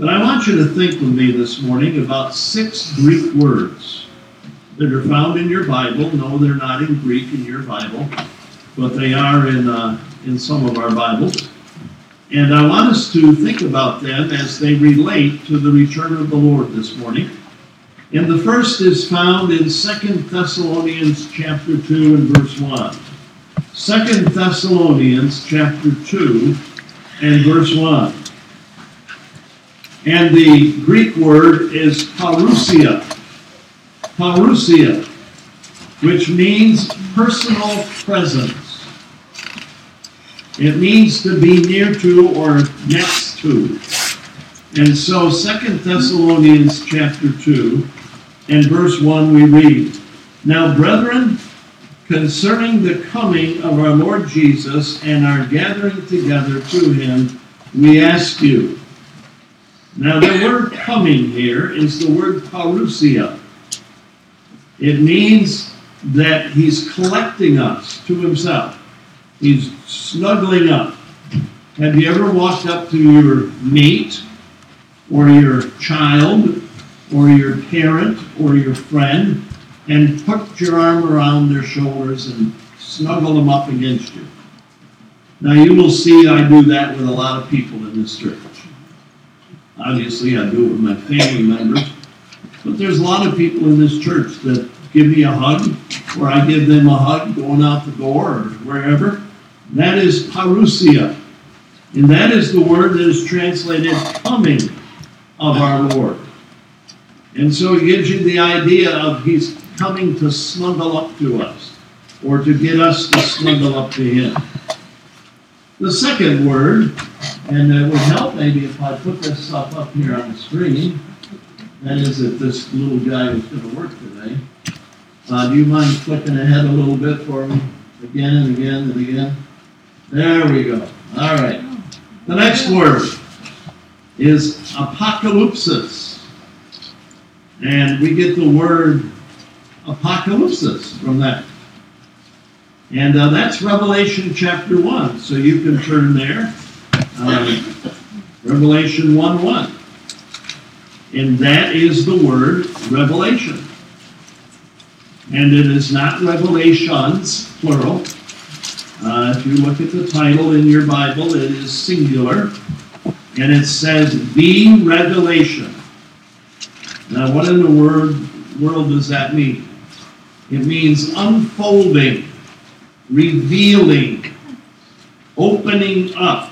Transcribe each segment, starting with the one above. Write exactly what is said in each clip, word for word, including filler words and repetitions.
But I want you to think with me this morning about six Greek words that are found in your Bible. No, they're not in Greek in your Bible, but they are in, uh, in some of our Bibles. And I want us to think about them as they relate to the return of the Lord this morning. And the first is found in Second Thessalonians chapter two and verse one. Second Thessalonians chapter two and verse one. And the Greek word is parousia. Parousia, which means personal presence. It means to be near to or next to. And so Second Thessalonians chapter two and verse one we read, "Now, brethren, concerning the coming of our Lord Jesus and our gathering together to him, we ask you." Now, the word coming here is the word parousia. It means that he's collecting us to himself. He's snuggling up. Have you ever walked up to your mate or your child or your parent or your friend and put your arm around their shoulders and snuggle them up against you? Now, you will see I do that with a lot of people in this church. Obviously, I do it with my family members. But there's a lot of people in this church that give me a hug, or I give them a hug going out the door or wherever. That is parousia. And that is the word that is translated coming of our Lord. And so it gives you the idea of he's coming to snuggle up to us, or to get us to snuggle up to him. The second word, and it would help maybe if I put this stuff up here on the screen, that is if this little guy was going to work today. Uh, do you mind flipping ahead a little bit for me? Again and again and again. There we go. All right. The next word is apocalypsis. And we get the word apocalypsis from that. And uh, that's Revelation chapter one. So you can turn there. Uh, Revelation one one. And that is the word revelation. And it is not revelations, plural. Uh, if you look at the title in your Bible, it is singular. And it says, the revelation. Now, what in the word, world does that mean? It means unfolding, revealing, opening up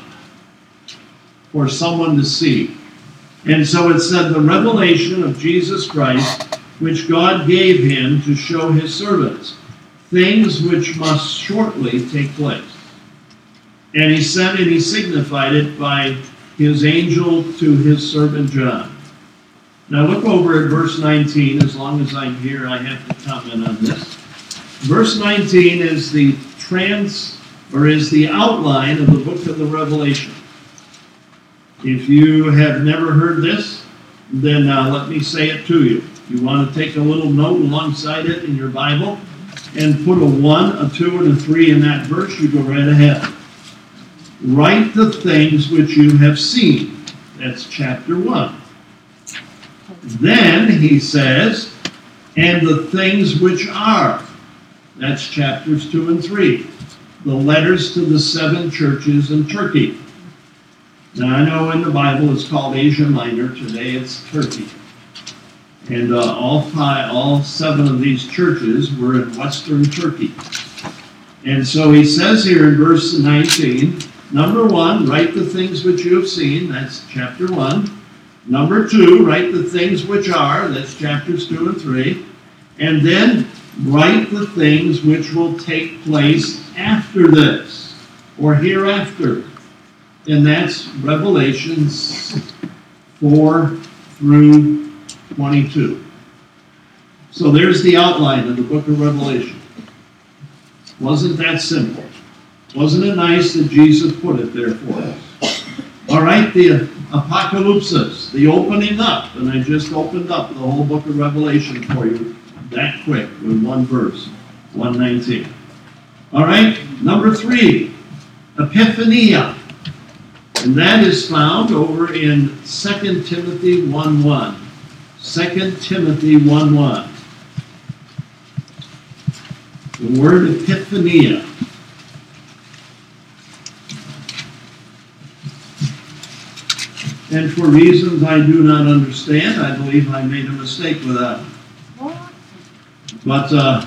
for someone to see. And so it said the revelation of Jesus Christ, which God gave him to show his servants, things which must shortly take place. And he sent and he signified it by his angel to his servant John. Now look over at verse nineteen. As long as I'm here, I have to comment on this. Verse nineteen is the trans, or is the outline of the book of the Revelation. If you have never heard this, then uh, let me say it to you. You want to take a little note alongside it in your Bible and put a one, a two, and a three in that verse, you go right ahead. Write the things which you have seen. That's chapter one. Then he says, and the things which are. That's chapters two and three. The letters to the seven churches in Turkey. Now I know in the Bible it's called Asia Minor. Today it's Turkey. And uh, all five, all seven of these churches were in Western Turkey. And so he says here in verse nineteen, number one, write the things which you have seen. That's chapter one. Number two, write the things which are. That's chapters two and three. And then write the things which will take place after this, or hereafter. And that's Revelations four through twenty-two. So there's the outline of the book of Revelation. Wasn't that simple? Wasn't it nice that Jesus put it there for us? All right, the apocalypsis, the opening up. And I just opened up the whole book of Revelation for you that quick with one verse, one nineteen. All right, number three, epiphania. And that is found over in Second Timothy one one. Second Timothy one one. The word epiphania. And for reasons I do not understand, I believe I made a mistake with that. But uh,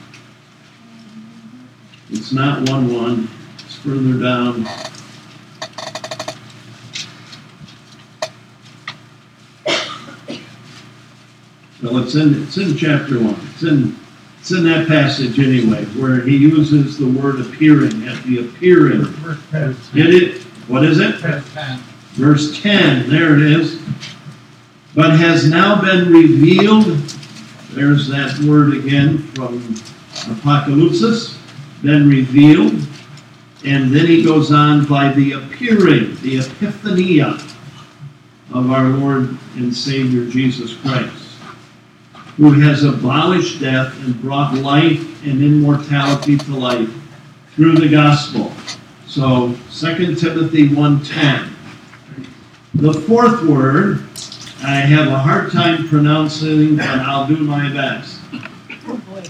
it's not one one. It's further down. Well, it's in it's in chapter one. It's in it's in that passage anyway, where he uses the word appearing at the appearing. Get it? What is it? Verse ten. There it is. But has now been revealed. There's that word again from Apocalypse. Been revealed. And then he goes on by the appearing, the epiphania of our Lord and Savior Jesus Christ, who has abolished death and brought life and immortality to life through the gospel. So, Second Timothy one ten. The fourth word, I have a hard time pronouncing, but I'll do my best. Oh boy.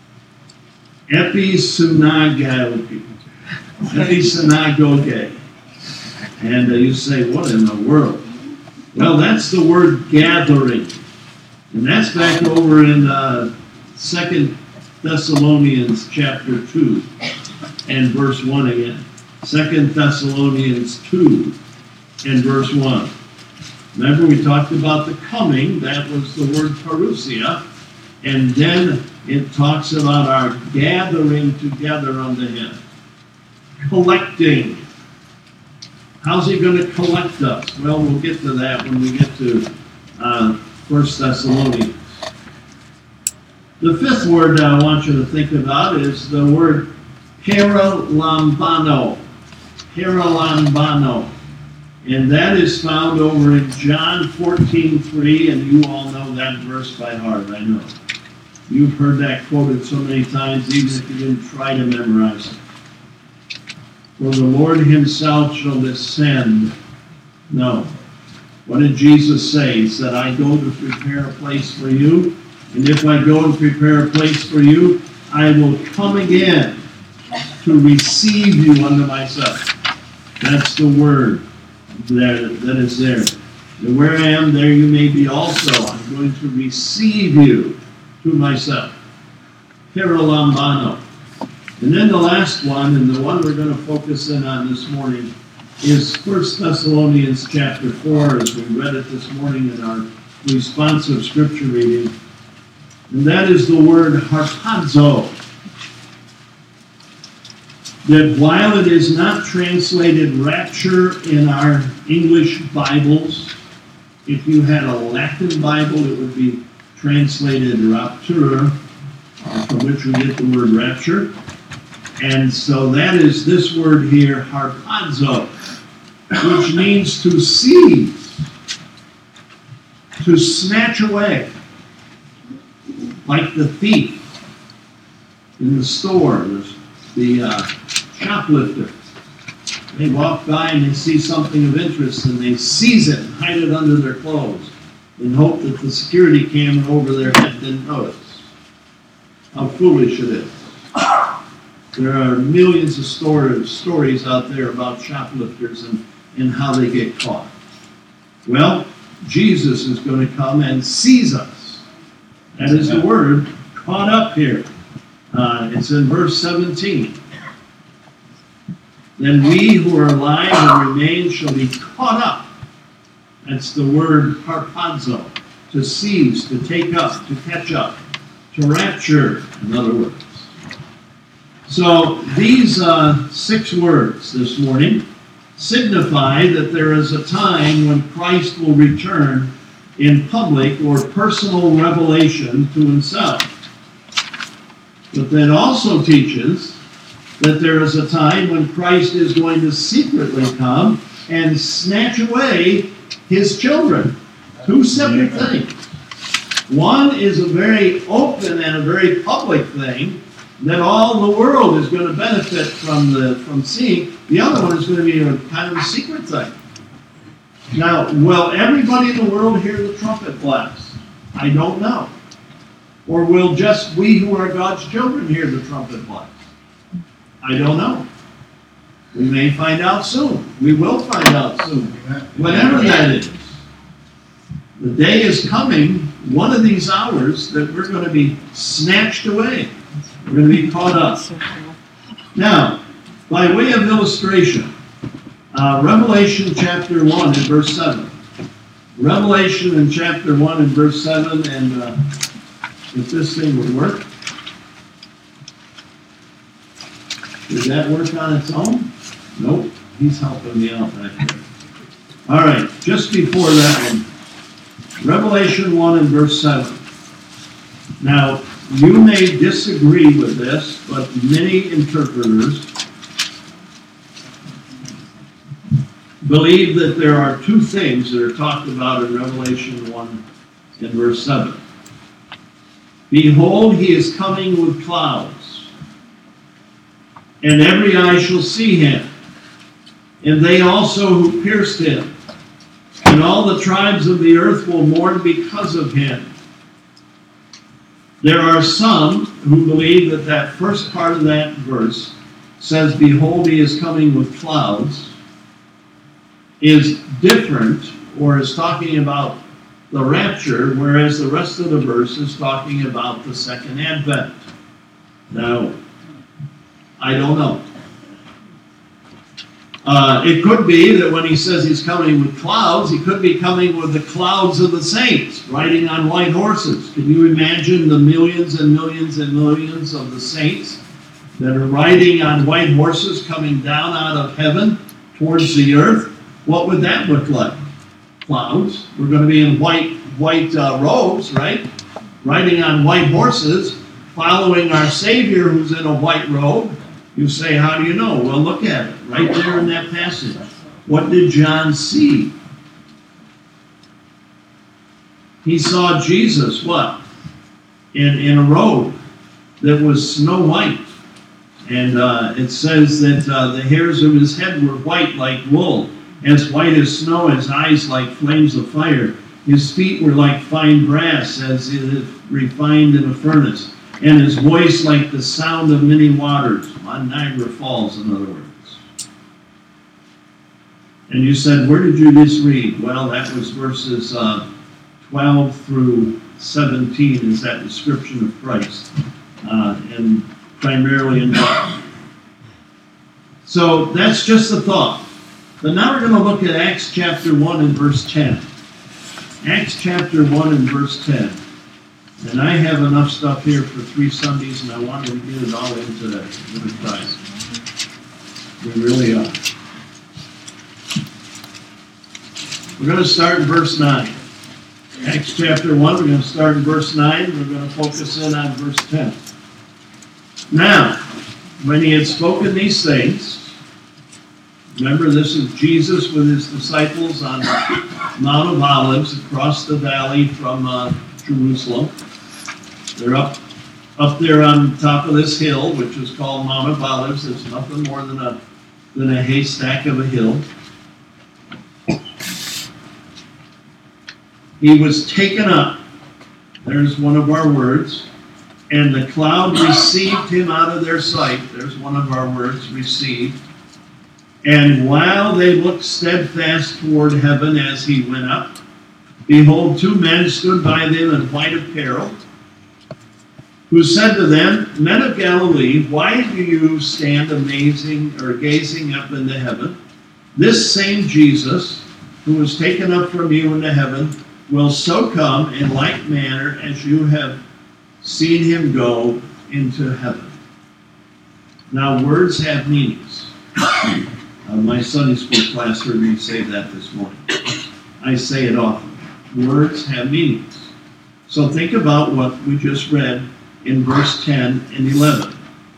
Episynagoge. Episynagoge. And uh, you say, what in the world? Well, that's the word gathering. And that's back over in uh, Second Thessalonians chapter two and verse one again. Second Thessalonians two and verse one. Remember we talked about the coming. That was the word parousia. And then it talks about our gathering together unto him. Collecting. How's he going to collect us? Well, we'll get to that when we get to uh, First Thessalonians. The fifth word that I want you to think about is the word paralambano. Paralambano. And that is found over in John fourteen three, and you all know that verse by heart, I know. You've heard that quoted so many times, even if you didn't try to memorize it. For the Lord himself shall descend. No. What did Jesus say? He said, I go to prepare a place for you, and if I go and prepare a place for you, I will come again to receive you unto myself. That's the word that, that is there. And where I am, there you may be also. I'm going to receive you to myself. Paralambano. And then the last one, and the one we're going to focus in on this morning, is First Thessalonians chapter four, as we read it this morning in our responsive scripture reading. And that is the word harpazo. That while it is not translated rapture in our English Bibles, if you had a Latin Bible, it would be translated raptura, from which we get the word rapture. And so that is this word here, harpazo, which means to seize, to snatch away, like the thief in the store, the, the uh, shoplifter. They walk by and they see something of interest and they seize it and hide it under their clothes in hope that the security camera over their head didn't notice. How foolish it is. There are millions of stories, stories out there about shoplifters and, and how they get caught. Well, Jesus is going to come and seize us. That is the word, caught up here. Uh, it's in verse seventeen. Then we who are alive and remain shall be caught up. That's the word harpazo, to seize, to take up, to catch up, to rapture, in other words. So these uh, six words this morning signify that there is a time when Christ will return in public or personal revelation to himself. But that also teaches that there is a time when Christ is going to secretly come and snatch away his children. Two separate things. One is a very open and a very public thing. that all the world is going to benefit from the from seeing. The other one is going to be a kind of a secret thing. Now, will everybody in the world hear the trumpet blast? I don't know. Or will just we who are God's children hear the trumpet blast? I don't know. We may find out soon. We will find out soon. Whatever that is. The day is coming, one of these hours, that we're going to be snatched away. We're going to be caught up. Now, by way of illustration, uh, Revelation chapter one and verse seven. Revelation in chapter one and verse seven, and uh, if this thing would work. Did that work on its own? Nope. He's helping me out back there. All right, just before that one. Revelation one and verse seven. Now, you may disagree with this, but many interpreters believe that there are two things that are talked about in Revelation one and verse seven. Behold, he is coming with clouds, and every eye shall see him, and they also who pierced him. And all the tribes of the earth will mourn because of him. There are some who believe that that first part of that verse says, behold, he is coming with clouds, is different, or is talking about the rapture, whereas the rest of the verse is talking about the second advent. Now, I don't know. Uh, it could be that when he says he's coming with clouds, he could be coming with the clouds of the saints, riding on white horses. Can you imagine the millions and millions and millions of the saints that are riding on white horses coming down out of heaven towards the earth? What would that look like? Clouds. We're going to be in white, white uh, robes, right? Riding on white horses, following our Savior who's in a white robe. You say, how do you know? Well, look at it, right there in that passage. What did John see? He saw Jesus, what? In, in a robe that was snow white. And uh, it says that uh, the hairs of his head were white like wool, as white as snow, his eyes like flames of fire. His feet were like fine brass, as if refined in a furnace. And his voice like the sound of many waters, on Niagara Falls, in other words. And you said, where did you just read? Well, that was verses uh, twelve through seventeen, is that description of Christ, uh, and primarily in God. So that's just a thought. But now we're going to look at Acts chapter one and verse ten. Acts chapter one and verse ten. And I have enough stuff here for three Sundays, and I want to get it all in today. I'm going to try. We really are. We're going to start in verse nine. Acts chapter one, we're going to start in verse nine. We're going to focus in on verse ten. Now, when he had spoken these things, remember this is Jesus with his disciples on Mount of Olives across the valley from uh, Jerusalem. They're up, up there on top of this hill, which is called Mount of Olives. It's nothing more than a, than a haystack of a hill. He was taken up. There's one of our words. And the cloud received him out of their sight. There's one of our words, received. And while they looked steadfast toward heaven as he went up, behold, two men stood by them in white apparel, who said to them, Men of Galilee, why do you stand amazing or gazing up into heaven? This same Jesus, who was taken up from you into heaven, will so come in like manner as you have seen him go into heaven. Now, words have meanings. Uh, my Sunday school class heard me say that this morning. I say it often. Words have meanings. So think about what we just read in verse ten and eleven.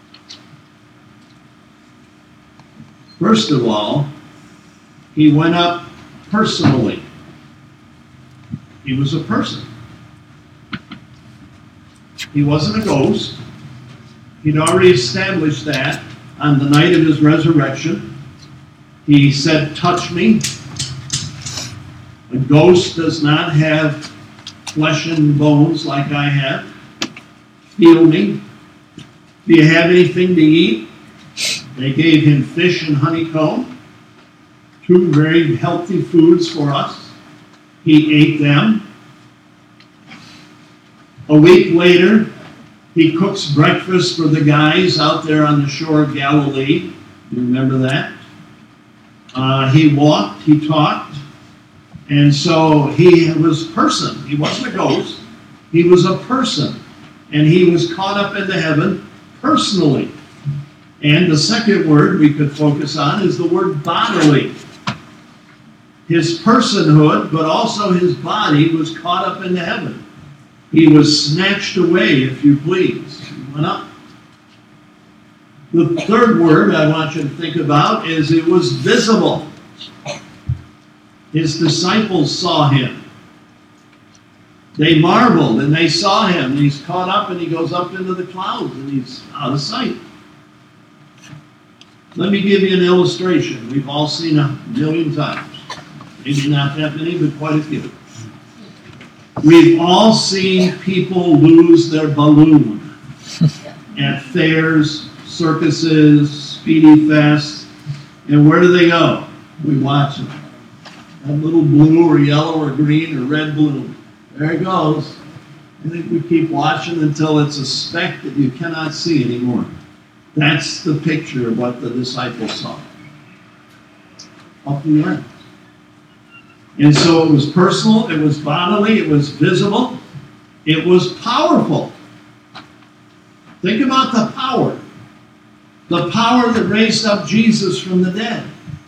First of all, he went up personally. He was a person. He wasn't a ghost. He'd already established that on the night of his resurrection. He said, touch me. A ghost does not have flesh and bones like I have. Heal me. Do you have anything to eat? They gave him fish and honeycomb, two very healthy foods for us. He ate them. A week later, he cooks breakfast for the guys out there on the shore of Galilee. You remember that? Uh, he walked, he talked, and so he was a person. He wasn't a ghost. He was a person, and he was caught up into heaven personally. And the second word we could focus on is the word bodily. His personhood, but also his body, was caught up into heaven. He was snatched away, if you please. He went up. The third word I want you to think about is it was visible. His disciples saw him. They marveled and they saw him. He's caught up and he goes up into the clouds and he's out of sight. Let me give you an illustration we've all seen a million times. Maybe not that many, but quite a few. We've all seen people lose their balloon at fairs, circuses, Speedy Fest, and where do they go? We watch them. That little blue or yellow or green or red balloon. There it goes. I think we keep watching until it's a speck that you cannot see anymore. That's the picture of what the disciples saw. Up in the air. And so it was personal, it was bodily, it was visible, it was powerful. Think about the power. The power that raised up Jesus from the dead.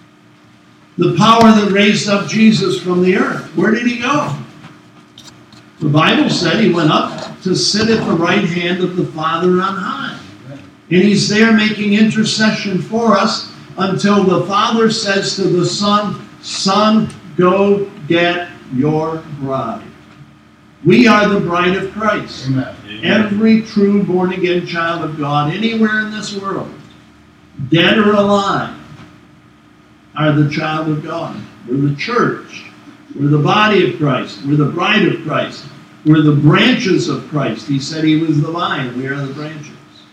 The power that raised up Jesus from the earth. Where did he go? The Bible said he went up to sit at the right hand of the Father on high. And he's there making intercession for us until the Father says to the Son, Son, go get your bride. We are the bride of Christ. Amen. Every true born-again child of God, anywhere in this world, dead or alive, are the child of God. We're the church. We're the body of Christ. We're the bride of Christ. We're the branches of Christ. He said he was the vine. We are the branches.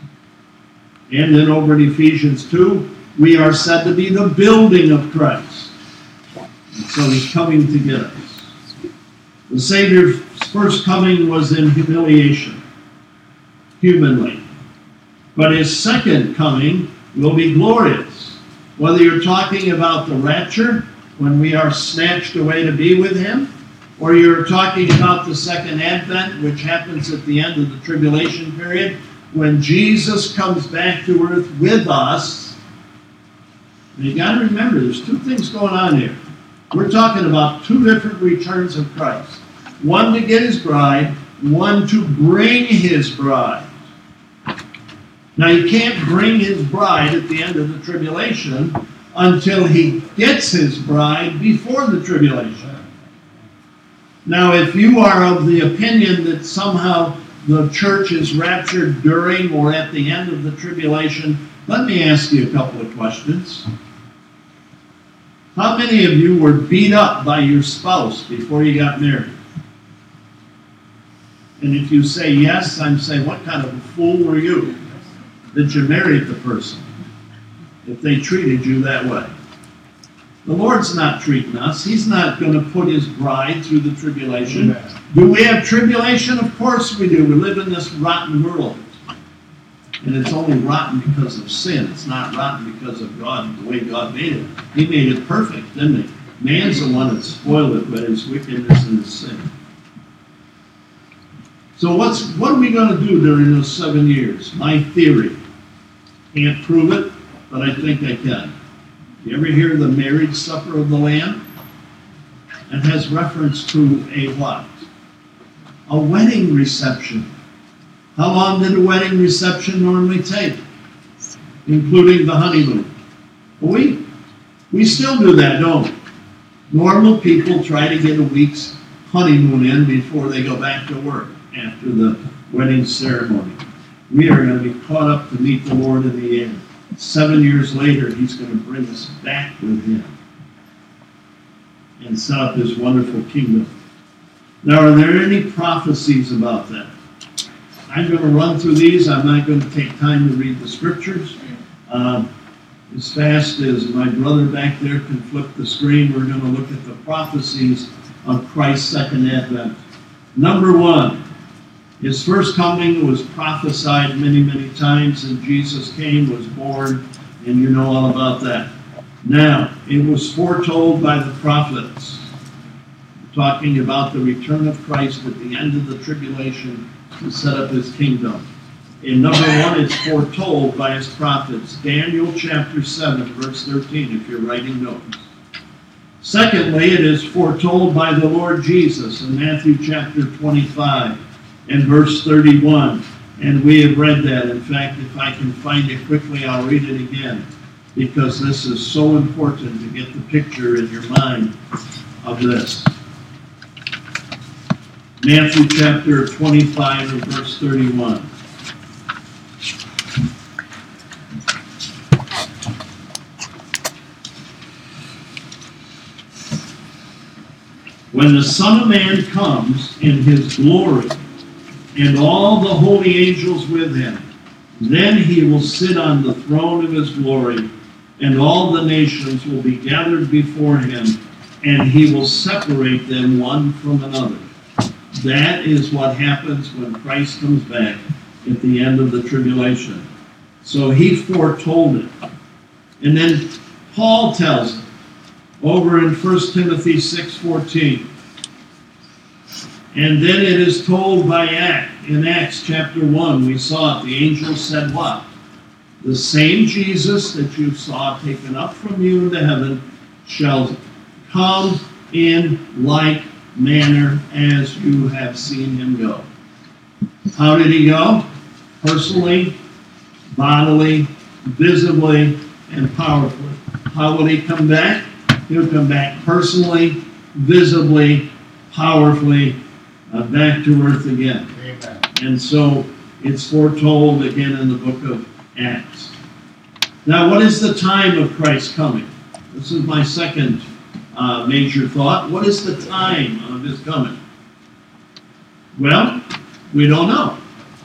And then over in Ephesians two, we are said to be the building of Christ. And so he's coming to get us. The Savior's first coming was in humiliation, humanly. But his second coming will be glorious. Whether you're talking about the rapture, when we are snatched away to be with him, or you're talking about the second advent, which happens at the end of the tribulation period, when Jesus comes back to earth with us. And you got to remember, there's two things going on here. We're talking about two different returns of Christ. One to get his bride, one to bring his bride. Now, you can't bring his bride at the end of the tribulation until he gets his bride before the tribulation. Now, if you are of the opinion that somehow the church is raptured during or at the end of the tribulation, let me ask you a couple of questions. How many of you were beat up by your spouse before you got married? And if you say yes, I'm saying, what kind of a fool were you that you married the person if they treated you that way? The Lord's not treating us. He's not going to put his bride through the tribulation. Amen. Do we have tribulation? Of course we do. We live in this rotten world. And it's only rotten because of sin. It's not rotten because of God, the way God made it. He made it perfect, didn't he? Man's the one that spoiled it by his wickedness and his sin. So what's what are we going to do during those seven years? My theory. Can't prove it, but I think I can. You ever hear the marriage supper of the Lamb? It has reference to a what? A wedding reception. How long did a wedding reception normally take? Including the honeymoon. A week. We still do that, don't we? Normal people try to get a week's honeymoon in before they go back to work after the wedding ceremony. we are going to be caught up to meet the Lord in the end. Seven years later, he's going to bring us back with him and set up his wonderful kingdom. Now, are there any prophecies about that? I'm going to run through these. I'm not going to take time to read the scriptures. Uh, as fast as my brother back there can flip the screen, we're going to look at the prophecies of Christ's second advent. Number one, his first coming was prophesied many, many times, and Jesus came, was born, and you know all about that. Now, it was foretold by the prophets, talking about the return of Christ at the end of the tribulation to set up his kingdom. And number one, it's foretold by his prophets. Daniel chapter seven, verse thirteen, if you're writing notes. Secondly, it is foretold by the Lord Jesus in Matthew chapter twenty-five and verse thirty-one. And we have read that. In fact, if I can find it quickly, I'll read it again, because this is so important to get the picture in your mind of this. Matthew chapter twenty-five and verse thirty-one. When the Son of Man comes in his glory, and all the holy angels with him, then he will sit on the throne of his glory, and all the nations will be gathered before him, and he will separate them one from another. That is what happens when Christ comes back at the end of the tribulation. So he foretold it. And then Paul tells it over in First Timothy six fourteen. And then it is told by Acts, in Acts chapter one, we saw it. The angel said what? The same Jesus that you saw taken up from you into heaven shall come in like manner as you have seen him go. How did he go? Personally, bodily, visibly, and powerfully. How will he come back? He'll come back personally, visibly, powerfully, uh, back to earth again. Amen. And so it's foretold again in the book of Acts. Now, what is the time of Christ coming? This is my second uh, major thought. What is the time of his coming? Well, we don't know.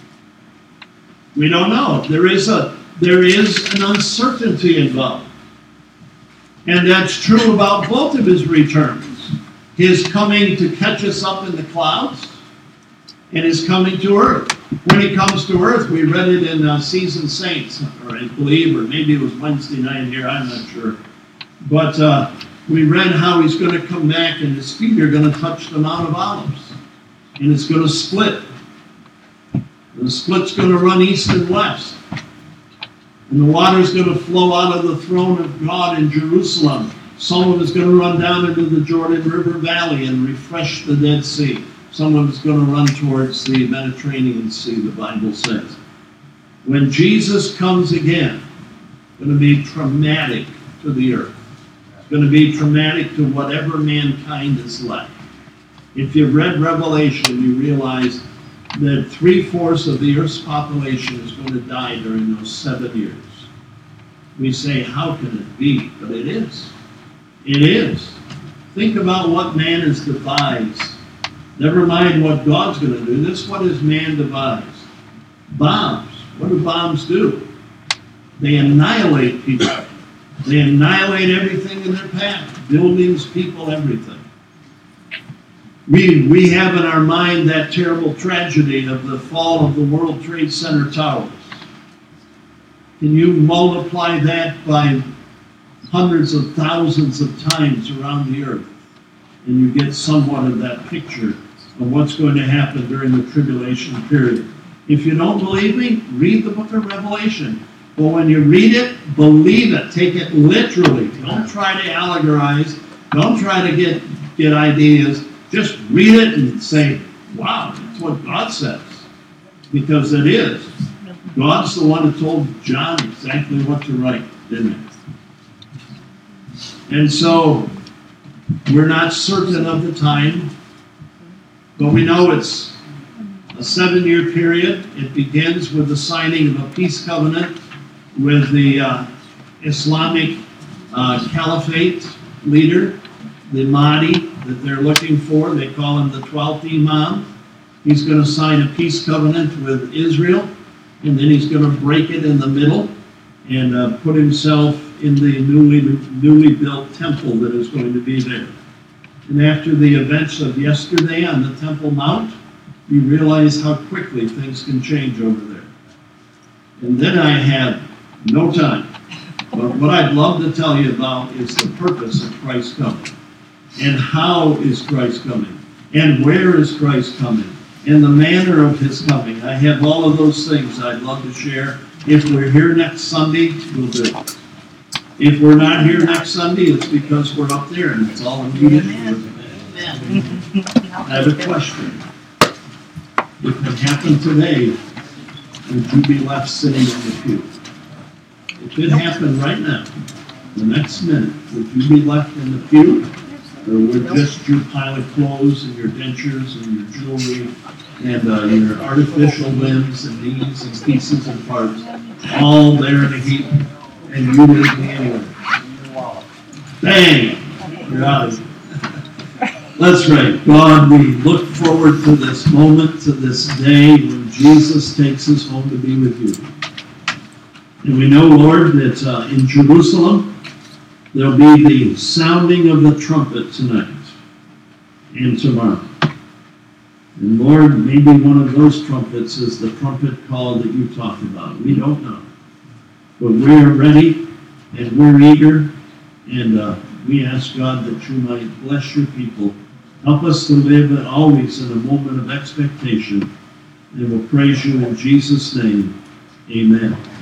We don't know. There is a there is an uncertainty involved. And that's true about both of his returns. His coming to catch us up in the clouds, and his coming to earth. When he comes to earth, we read it in uh, Seasoned Saints, or I believe, or maybe it was Wednesday night here, I'm not sure. But uh, we read how he's going to come back, and his feet are going to touch the Mount of Olives. And it's going to split. The split's going to run east and west. And the water's going to flow out of the throne of God in Jerusalem. Some of it's going to run down into the Jordan River Valley and refresh the Dead Sea. Some of it's going to run towards the Mediterranean Sea, the Bible says. When Jesus comes again, it's going to be traumatic to the earth. It's going to be traumatic to whatever mankind is left. If you've read Revelation, you realize that three-fourths of the earth's population is going to die during those seven years. We say, how can it be? But it is. It is. Think about what man has devised. Never mind what God's going to do. This is what his man devised. Bombs. What do bombs do? They annihilate people. They annihilate everything in their path. Buildings, people, everything. We, we have in our mind that terrible tragedy of the fall of the World Trade Center towers. Can you multiply that by hundreds of thousands of times around the earth, and you get somewhat of that picture of what's going to happen during the tribulation period? If you don't believe me, read the book of Revelation. But when you read it, believe it. Take it literally. Don't try to allegorize. Don't try to get, get ideas. Just read it and say, wow, that's what God says. Because it is. God's the one who told John exactly what to write, didn't he? And so, we're not certain of the time, but we know it's a seven-year period. It begins with the signing of a peace covenant with the uh, Islamic uh, Caliphate leader, the Mahdi, that they're looking for. They call him the twelfth Imam. He's going to sign a peace covenant with Israel, and then he's going to break it in the middle and uh, put himself in the newly, newly built temple that is going to be there. And after the events of yesterday on the Temple Mount, you realize how quickly things can change over there. And then I have no time. But what I'd love to tell you about is the purpose of Christ coming. And how is Christ coming? And where is Christ coming? And the manner of his coming. I have all of those things I'd love to share. If we're here next Sunday, we'll do it. If we're not here next Sunday, it's because we're up there and it's all immediate. I have a question. If it happened today, would you be left sitting in the pew? If it happened right now, the next minute, would you be left in the pew? Or would just your pile of clothes and your dentures and your jewelry and uh, your artificial limbs and knees and pieces and parts all there in a heap, and you wouldn't be anywhere? Bang! You're out of here. Let's pray. God, we look forward to this moment, to this day when Jesus takes us home to be with you. And we know, Lord, that uh, in Jerusalem, there'll be the sounding of the trumpet tonight and tomorrow. And Lord, maybe one of those trumpets is the trumpet call that you talked about. We don't know. But we're ready and we're eager. And uh, we ask, God, that you might bless your people. Help us to live always in a moment of expectation. And we'll praise you in Jesus' name. Amen.